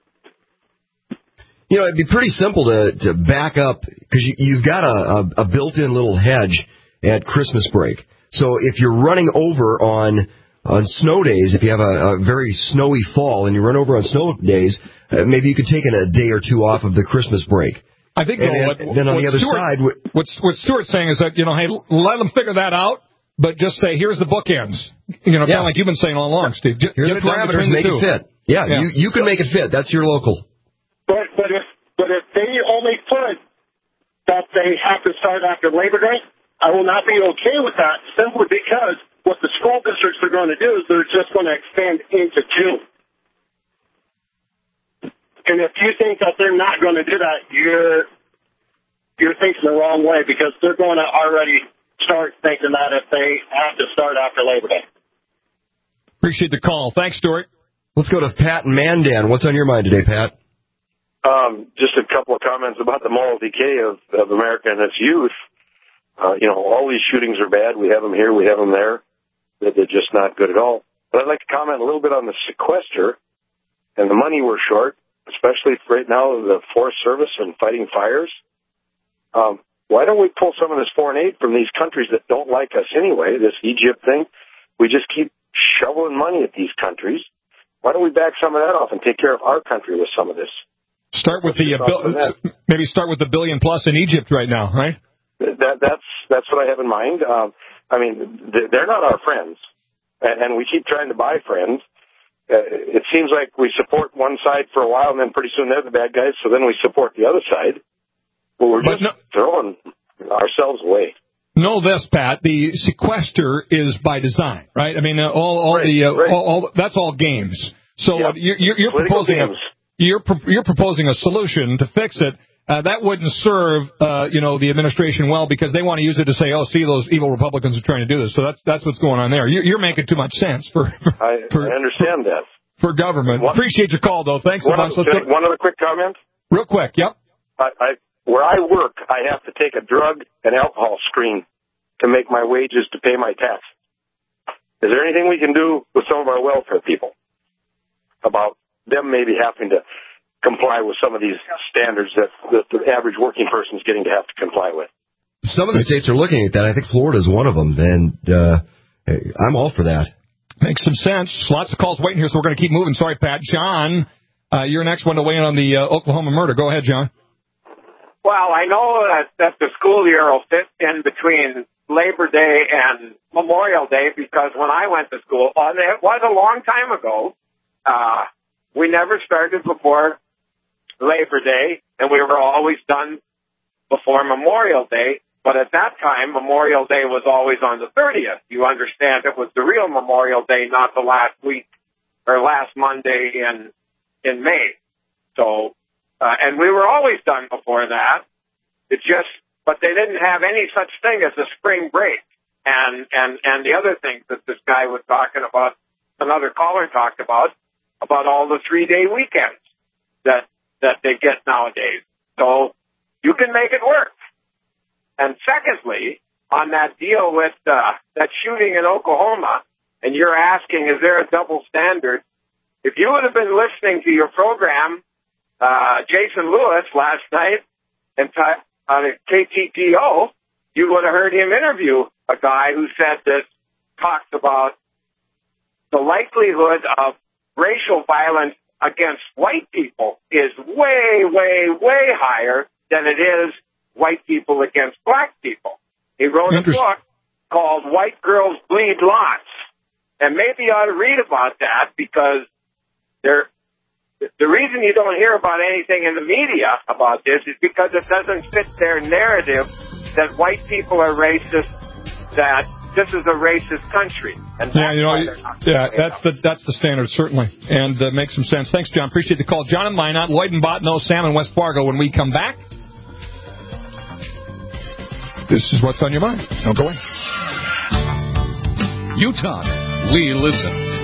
You know, it'd be pretty simple to, to back up, because you, you've got a, a, a built-in little hedge at Christmas break. So if you're running over on on snow days, if you have a, a very snowy fall and you run over on snow days, uh, maybe you could take a day or two off of the Christmas break. I think and, though, what, and then on what the other Stuart, side, what, what Stuart's saying is that, you know, hey, let them figure that out, but just say, here's the bookends. You know, yeah. kind of like you've been saying all along, Steve. J- Here's get the parameters, make the it fit. Yeah, yeah. you you can make it fit. That's your local. But but if but if they only put that they have to start after Labor Day, I will not be okay with that, simply because what the school districts are going to do is they're just going to expand into June. And if you think that they're not going to do that, you're you're thinking the wrong way, because they're going to already start thinking that if they have to start after Labor Day. Appreciate the call. Thanks, Stuart. Let's go to Pat and Mandan. What's on your mind today, Pat? Um, just a couple of comments about the moral decay of, of America and its youth. Uh, you know, all these shootings are bad. We have them here. We have them there. They're, they're just not good at all. But I'd like to comment a little bit on the sequester and the money we're short, especially right now, the Forest Service and fighting fires. Um, why don't we pull some of this foreign aid from these countries that don't like us anyway, this Egypt thing? We just keep shoveling money at these countries. Why don't we back some of that off and take care of our country with some of this? Start with the uh, bil- maybe start with the billion plus in Egypt right now, right? That, that's that's what I have in mind. Um, I mean, they're not our friends, and we keep trying to buy friends. Uh, it seems like we support one side for a while, and then pretty soon they're the bad guys, so then we support the other side. Well, we're just no, throwing ourselves away. Know this, Pat. The sequester is by design, right? I mean, uh, all, all right, the uh, right. all, all that's all games. So yeah. uh, you're, you're, you're proposing games. a, you're you're proposing a solution to fix it. Uh, that wouldn't serve, uh, you know, the administration well, because they want to use it to say, oh, see, those evil Republicans are trying to do this. So that's that's what's going on there. You're, you're making too much sense for. I, for I understand for, that. For government. One, Appreciate your call, though. Thanks so one, much. Let's go, one other quick comment. Real quick. Yep. I, I where I work, I have to take a drug and alcohol screen to make my wages to pay my tax. Is there anything we can do with some of our welfare people about them maybe having to comply with some of these standards that the, the average working person is getting to have to comply with? Some of the states are looking at that. I think Florida is one of them, and uh, I'm all for that. Makes some sense. Lots of calls waiting here, so we're going to keep moving. Sorry, Pat. John, uh, you're next one to weigh in on the uh, Oklahoma murder. Go ahead, John. Well, I know that, that the school year will fit in between Labor Day and Memorial Day, because when I went to school, and it was a long time ago, uh, we never started before Labor Day, and we were always done before Memorial Day. But at that time, Memorial Day was always on the thirtieth. You understand, it was the real Memorial Day, not the last week or last Monday in in May. So, uh, and we were always done before that. It just, but they didn't have any such thing as a spring break. And and and the other things that this guy was talking about, another caller talked about, about all the three-day weekends that that they get nowadays. So you can make it work. And secondly, on that deal with uh, that shooting in Oklahoma, and you're asking, is there a double standard? If you would have been listening to your program, uh, Jason Lewis, last night, and t- on K T T O, you would have heard him interview a guy who said this, talks about the likelihood of racial violence against white people is way, way, way higher than it is white people against black people. He wrote a book called White Girls Bleed Lots. And maybe you ought to read about that, because there, the reason you don't hear about anything in the media about this is because it doesn't fit their narrative that white people are racist, that this is a racist country. And yeah, you know, yeah, that's the that's the standard, certainly, and uh, makes some sense. Thanks, John. Appreciate the call. John and Minot, Lloyd and Botno, Sam in West Fargo. When we come back, this is what's on your mind. Don't go away. You talk, we listen.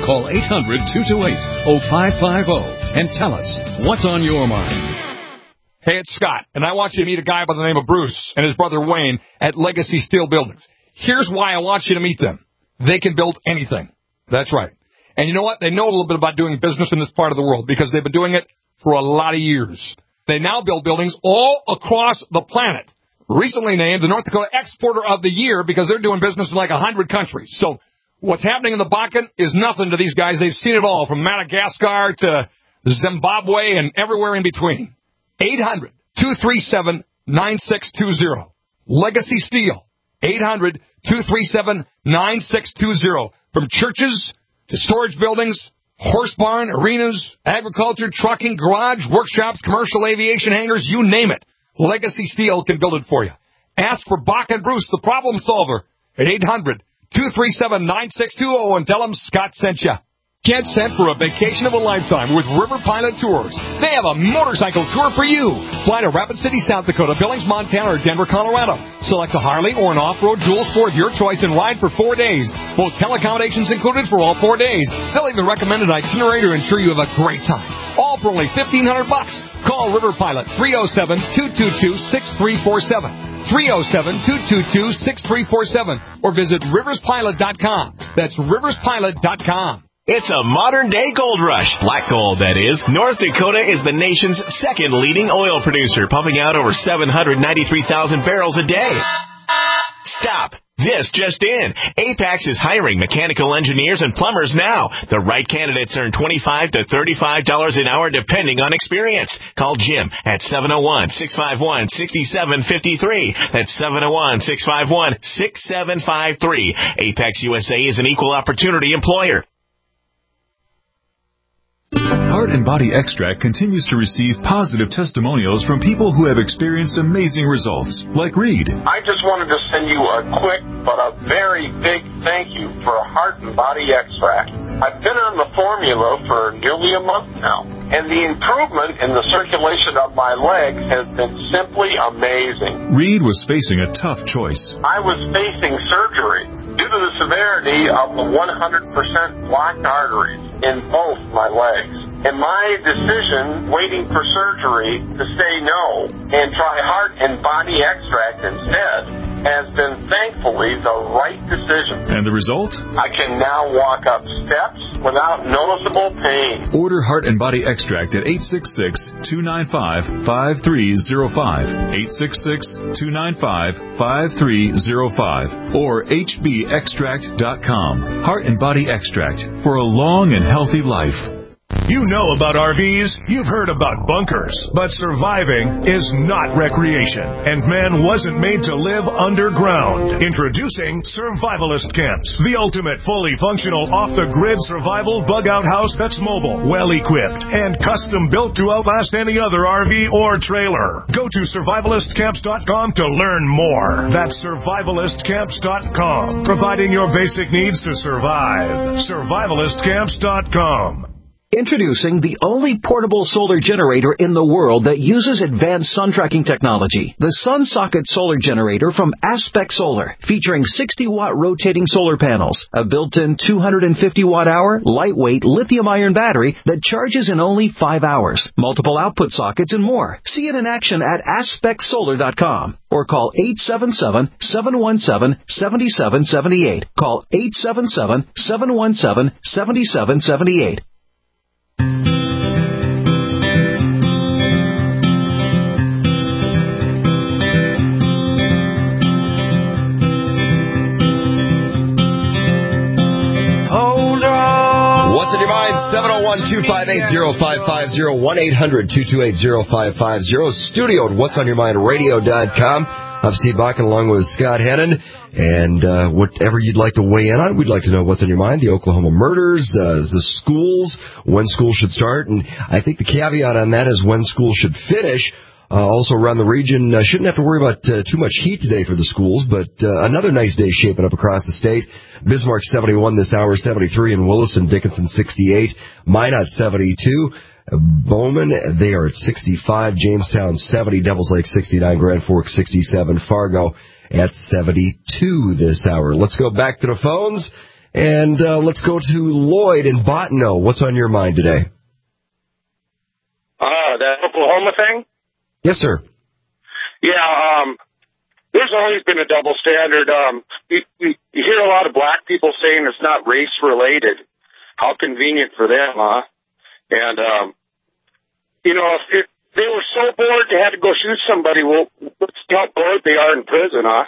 Call eight hundred, two two eight, oh five five oh and tell us what's on your mind. Hey, it's Scott, and I want you to meet a guy by the name of Bruce and his brother Wayne at Legacy Steel Buildings. Here's why I want you to meet them. They can build anything. That's right. And you know what? They know a little bit about doing business in this part of the world because they've been doing it for a lot of years. They now build buildings all across the planet. Recently named the North Dakota Exporter of the Year because they're doing business in like one hundred countries. So what's happening in the Bakken is nothing to these guys. They've seen it all, from Madagascar to Zimbabwe and everywhere in between. eight hundred, two three seven, nine six two zero. Legacy Steel. eight hundred, two three seven, nine six two zero. From churches to storage buildings, horse barn, arenas, agriculture, trucking, garage, workshops, commercial aviation hangars, you name it. Legacy Steel can build it for you. Ask for Bach and Bruce, the problem solver, at eight hundred, two three seven, nine six two zero and tell them Scott sent you. Get set for a vacation of a lifetime with River Pilot Tours. They have a motorcycle tour for you. Fly to Rapid City, South Dakota, Billings, Montana, or Denver, Colorado. Select a Harley or an off-road dual sport of your choice and ride for four days. Hotel accommodations included for all four days. They'll even recommend an itinerary to ensure you have a great time. All for only fifteen hundred bucks. Call River Pilot three oh seven, two two two, six three four seven. three oh seven, two two two, six three four seven or visit rivers pilot dot com. That's rivers pilot dot com. It's a modern-day gold rush. Black gold, that is. North Dakota is the nation's second leading oil producer, pumping out over seven hundred ninety-three thousand barrels a day. Stop. This just in. Apex is hiring mechanical engineers and plumbers now. The right candidates earn twenty-five to thirty-five dollars an hour depending on experience. Call Jim at seven oh one, six five one, six seven five three. That's seven oh one, six five one, six seven five three. Apex U S A is an equal opportunity employer. Heart and Body Extract continues to receive positive testimonials from people who have experienced amazing results, like Reed. I just wanted to send you a quick but a very big thank you for Heart and Body Extract. I've been on the formula for nearly a month now, and the improvement in the circulation of my legs has been simply amazing. Reed was facing a tough choice. I was facing surgery due to the severity of the one hundred percent blocked arteries in both my legs. And my decision, waiting for surgery, to say no and try Heart and Body Extract instead, has been thankfully the right decision. And the result? I can now walk up steps without noticeable pain. Order Heart and Body Extract at eight six six, two nine five, five three zero five, eight six six, two nine five, five three zero five, or h b extract dot com. Heart and Body Extract for a long and healthy life. You know about R Vs, you've heard about bunkers, but surviving is not recreation, and man wasn't made to live underground. Introducing Survivalist Camps, the ultimate fully functional off-the-grid survival bug-out house that's mobile, well-equipped, and custom-built to outlast any other R V or trailer. Go to survivalist camps dot com to learn more. That's survivalist camps dot com, providing your basic needs to survive. survivalist camps dot com. Introducing the only portable solar generator in the world that uses advanced sun tracking technology. The SunSocket Solar Generator from Aspect Solar, featuring sixty watt rotating solar panels, a built-in two hundred fifty watt hour, lightweight lithium-ion battery that charges in only five hours, multiple output sockets, and more. See it in action at aspect solar dot com or call eight seven seven, seven one seven, seven seven seven eight. Call eight seven seven, seven one seven, seven seven seven eight. What's in your mind? seven oh one, two five eight, oh five five oh, one eight hundred, two two eight, oh five five oh. Studio at what's on your mind radio dot com. I'm Steve Bakken along with Scott Hennon. And uh, whatever you'd like to weigh in on, we'd like to know what's on your mind. The Oklahoma murders, uh, the schools, when school should start. And I think the caveat on that is when school should finish. Uh, also around the region, uh, shouldn't have to worry about uh, too much heat today for the schools, but uh, another nice day shaping up across the state. Bismarck seventy-one this hour, seventy-three in Williston, Dickinson sixty-eight, Minot seventy-two, uh, Bowman, they are at sixty-five, Jamestown seventy, Devils Lake sixty-nine, Grand Forks sixty-seven, Fargo at seventy-two this hour. Let's go back to the phones And uh, let's go to Lloyd in Bottineau. What's on your mind today? Uh, that Oklahoma thing? Yes, sir. Yeah, um, there's always been a double standard. Um, you, you, you hear a lot of black people saying it's not race-related. How convenient for them, huh? And, um, you know, if, if they were so bored they had to go shoot somebody, well, let's see how bored they are in prison, huh?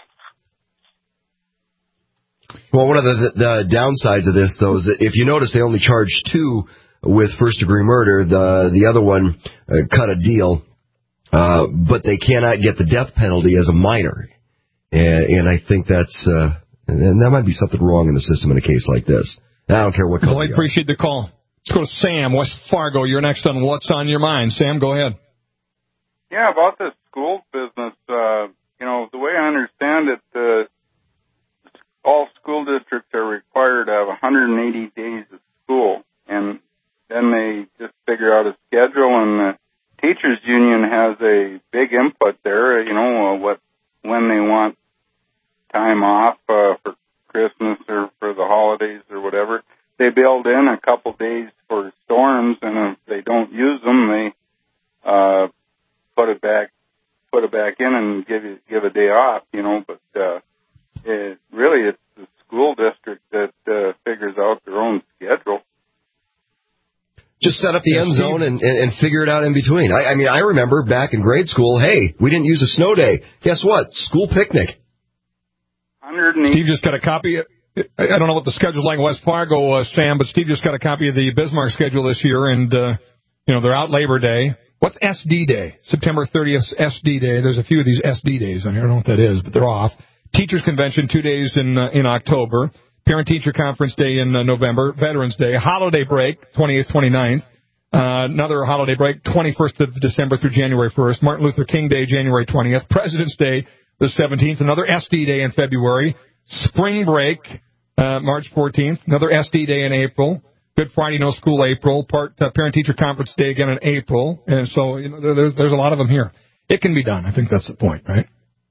Well, one of the, the downsides of this, though, is that if you notice, they only charged two with first-degree murder. The the other one uh, cut a deal, uh, but they cannot get the death penalty as a minor. And, and I think that's uh, and that might be something wrong in the system in a case like this. I don't care what color. Well, I appreciate the call. Let's go to Sam, West Fargo. You're next on What's on Your Mind. Sam, go ahead. Yeah, about this school business, uh, you know, the way I understand it, uh, all school districts are required to have one hundred eighty days of school, and then they just figure out a schedule, and the teachers union has a big input there, you know, uh, what when they want time off uh, for Christmas or for the holidays or whatever. They build in a couple days for storms, and if they don't use them, they uh, put it back, put it back in, and give you, give a day off, you know. But uh, it, really, it's the school district that uh, figures out their own schedule. Just set up the end zone and, and, and figure it out in between. I, I mean, I remember back in grade school, hey, we didn't use a snow day. Guess what? School picnic. Steve just got a copy. I don't know what the schedule's like in West Fargo, uh, Sam, but Steve just got a copy of the Bismarck schedule this year, and, uh, you know, they're out Labor Day. What's S D Day? September thirtieth, S D Day. There's a few of these S D days on here. I don't know what that is, but they're off. Teachers Convention, two days in uh, in October. Parent-Teacher Conference Day in uh, November. Veterans Day. Holiday break, twentieth, twenty-ninth. Uh, another holiday break, twenty-first of December through January first. Martin Luther King Day, January twentieth. President's Day, the seventeenth. Another S D Day in February. Spring break, uh, March fourteenth. Another S D Day in April. Good Friday, no school, April. Part uh, Parent-Teacher Conference Day again in April. And so, you know, there's there's a lot of them here. It can be done. I think that's the point, right?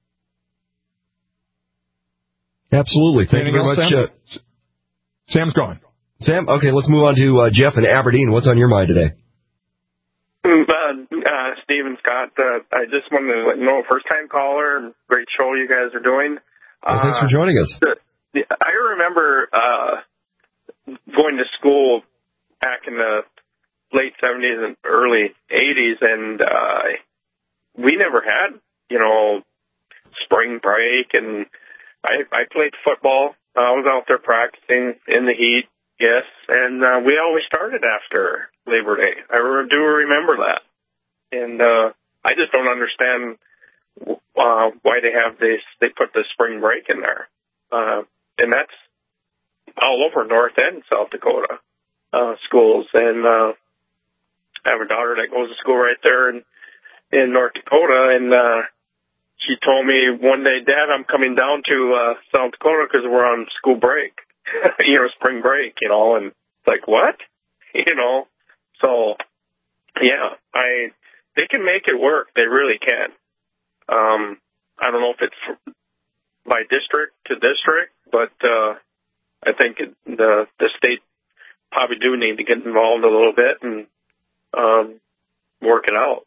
Absolutely. Thank Anything you very else, much. Sam? Uh, Sam's gone. Sam, okay, let's move on to uh, Jeff in Aberdeen. What's on your mind today? Uh, uh, Steve and Scott, uh, I just wanted to let you know, first-time caller, great show you guys are doing. Well, thanks for joining us. Uh, the, I remember uh, going to school back in the late seventies and early eighties, and uh, we never had, you know, spring break, and I, I played football. Uh, I was out there practicing in the heat, yes, and uh, we always started after Labor Day. I re- do remember that. And uh, I just don't understand uh, why they have this, they put the spring break in there. Uh, and that's all over North and South Dakota uh, schools. And uh, I have a daughter that goes to school right there in, in North Dakota, and uh, she told me one day, Dad, I'm coming down to uh, South Dakota because we're on school break, you know, spring break, you know, and it's like, what? You know, so, yeah, I they can make it work. They really can. Um, I don't know if it's by district to district, but uh, I think it, the the state probably do need to get involved a little bit and um, work it out.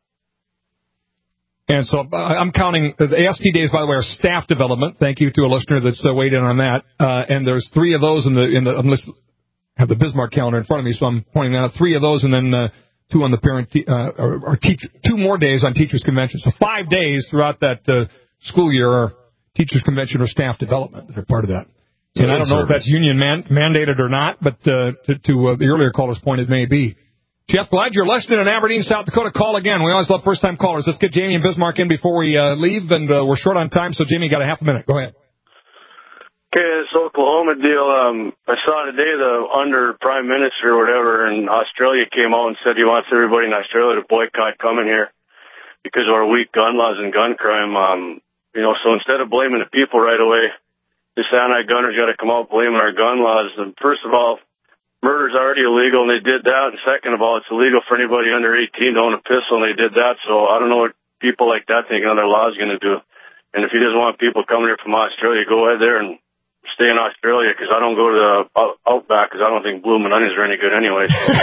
And so uh, I'm counting, the S T days, by the way, are staff development. Thank you to a listener that's uh, weighed in on that. Uh, and there's three of those in the, in the, I'm list, I have the Bismarck calendar in front of me, so I'm pointing out three of those and then uh, two on the parent, te- uh, or, or teacher, two more days on Teachers Convention. So five days throughout that uh, school year are Teachers Convention or staff development that are part of that. And I don't know if that's union man- mandated or not, but uh, to, to uh, the earlier caller's point, it may be. Jeff, glad you're listening in Aberdeen, South Dakota. Call again. We always love first-time callers. Let's get Jamie and Bismarck in before we uh, leave, and uh, we're short on time, so Jamie got a half a minute. Go ahead. Okay, this Oklahoma deal, um, I saw today the under prime minister or whatever in Australia came out and said he wants everybody in Australia to boycott coming here because of our weak gun laws and gun crime. Um, you know, so instead of blaming the people right away, this anti-gunners got to come out blaming our gun laws. And first of all, murder's already illegal, and they did that. And second of all, it's illegal for anybody under eighteen to own a pistol, and they did that. So I don't know what people like that think another law is going to do. And if he doesn't want people coming here from Australia, go ahead there and stay in Australia because I don't go to the out- Outback because I don't think blooming onions are any good anyway.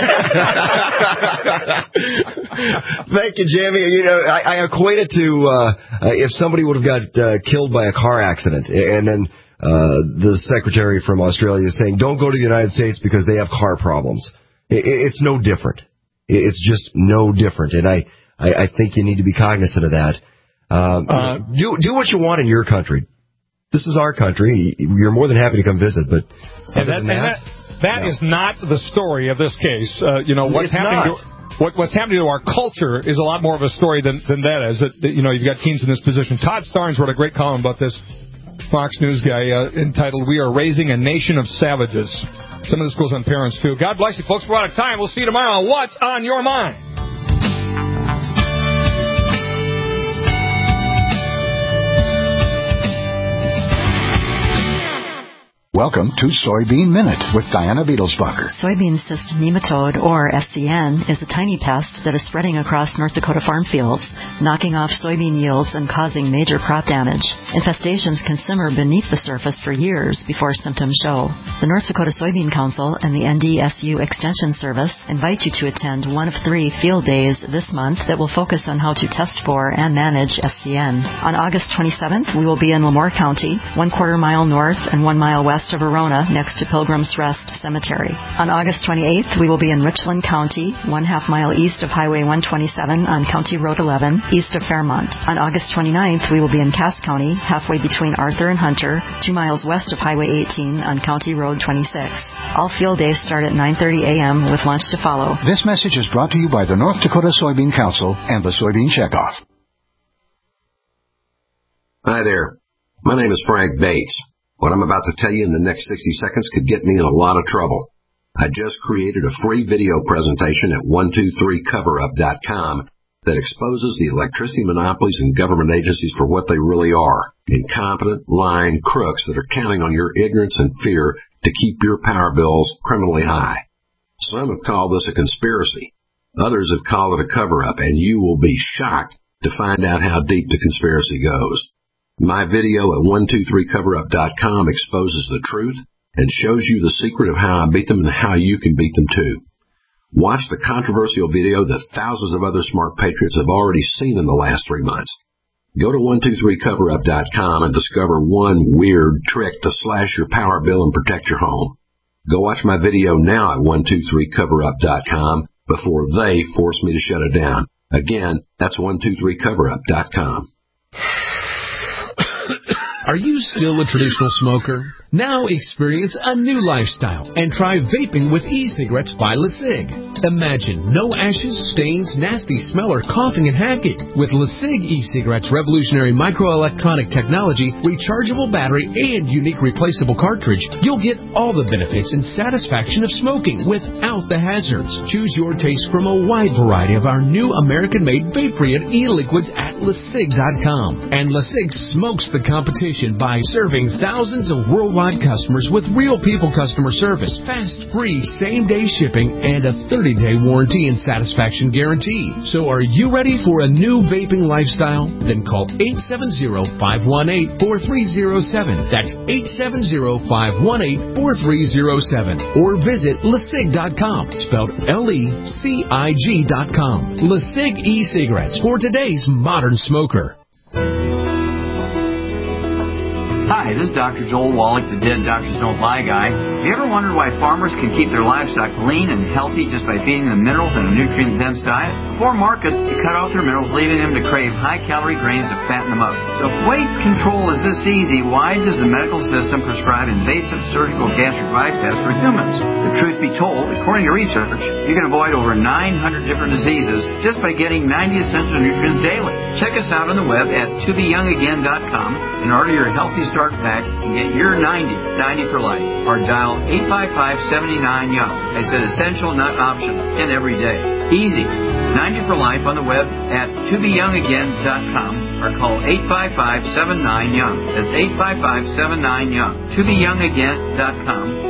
Thank you, Jamie. You know, I, I equate it to uh, if somebody would have got uh, killed by a car accident, and then uh, the secretary from Australia is saying, don't go to the United States because they have car problems. It, it's no different. It's just no different, and I, I, I think you need to be cognizant of that. Um, uh, do do what you want in your country. This is our country. You're more than happy to come visit, but and that, and that, that no. is not the story of this case. Uh, you know what's it's happening not. to what, what's happening to our culture is a lot more of a story than than that is. That, that you know you've got teens in this position. Todd Starnes wrote a great column about this. Fox News guy uh, entitled "We Are Raising a Nation of Savages." Some of this goes on parents too. God bless you, folks. We're out of time. We'll see you tomorrow on What's on Your Mind. Welcome to Soybean Minute with Diana Beadlesbacher. Soybean cyst nematode, or S C N, is a tiny pest that is spreading across North Dakota farm fields, knocking off soybean yields and causing major crop damage. Infestations can simmer beneath the surface for years before symptoms show. The North Dakota Soybean Council and the N D S U Extension Service invite you to attend one of three field days this month that will focus on how to test for and manage S C N. On August twenty-seventh, we will be in Lemoore County, one quarter mile north and one mile west of Verona, next to Pilgrim's Rest Cemetery. On August twenty-eighth, we will be in Richland County, one half mile east of Highway one twenty-seven on County Road eleven, east of Fairmont. On August twenty-ninth, we will be in Cass County, halfway between Arthur and Hunter, two miles west of Highway eighteen on County Road twenty-six. All field days start at nine thirty a.m. with lunch to follow. This message is brought to you by the North Dakota Soybean Council and the Soybean Checkoff. Hi there. My name is Frank Bates. What I'm about to tell you in the next sixty seconds could get me in a lot of trouble. I just created a free video presentation at one two three cover up dot com that exposes the electricity monopolies and government agencies for what they really are, incompetent, lying crooks that are counting on your ignorance and fear to keep your power bills criminally high. Some have called this a conspiracy. Others have called it a cover-up, and you will be shocked to find out how deep the conspiracy goes. My video at one two three cover up dot com exposes the truth and shows you the secret of how I beat them and how you can beat them too. Watch the controversial video that thousands of other smart patriots have already seen in the last three months. Go to one two three cover up dot com and discover one weird trick to slash your power bill and protect your home. Go watch my video now at one two three cover up dot com before they force me to shut it down. Again, that's one two three cover up dot com. Are you still a traditional smoker? Now experience a new lifestyle and try vaping with e-cigarettes by LeSig. Imagine no ashes, stains, nasty smell, or coughing and hacking. With LeSig e-cigarettes' revolutionary microelectronic technology, rechargeable battery, and unique replaceable cartridge, you'll get all the benefits and satisfaction of smoking without the hazards. Choose your taste from a wide variety of our new American-made vape-free e-liquids at LeSig dot com. And LeSig smokes the competition by serving thousands of worldwide customers with real people customer service, fast, free, same-day shipping, and a thirty-day warranty and satisfaction guarantee. So are you ready for a new vaping lifestyle? Then call eight seven zero, five one eight, four three zero seven. That's eight seven zero, five one eight, four three zero seven. Or visit LeSig dot com, spelled L E C I G dot com. LeSig e-cigarettes for today's modern smoker. Hi, this is Doctor Joel Wallach, the Dead Doctors Don't Lie guy. Have you ever wondered why farmers can keep their livestock lean and healthy just by feeding them minerals and a nutrient-dense diet? Before market, they cut off their minerals, leaving them to crave high-calorie grains to fatten them up. So if weight control is this easy, why does the medical system prescribe invasive surgical gastric bypass for humans? The truth be told, according to research, you can avoid over nine hundred different diseases just by getting ninety essential nutrients daily. Check us out on the web at to be young again dot com and order your healthy start pack and get your ninety, ninety for life. Or dial eight five five, seven nine, young. I said essential, not optional, and every day. Easy. ninety for life on the web at to be young again dot com or call eight five five, seven nine, young. That's eight five five, seven nine, young. to be young again dot com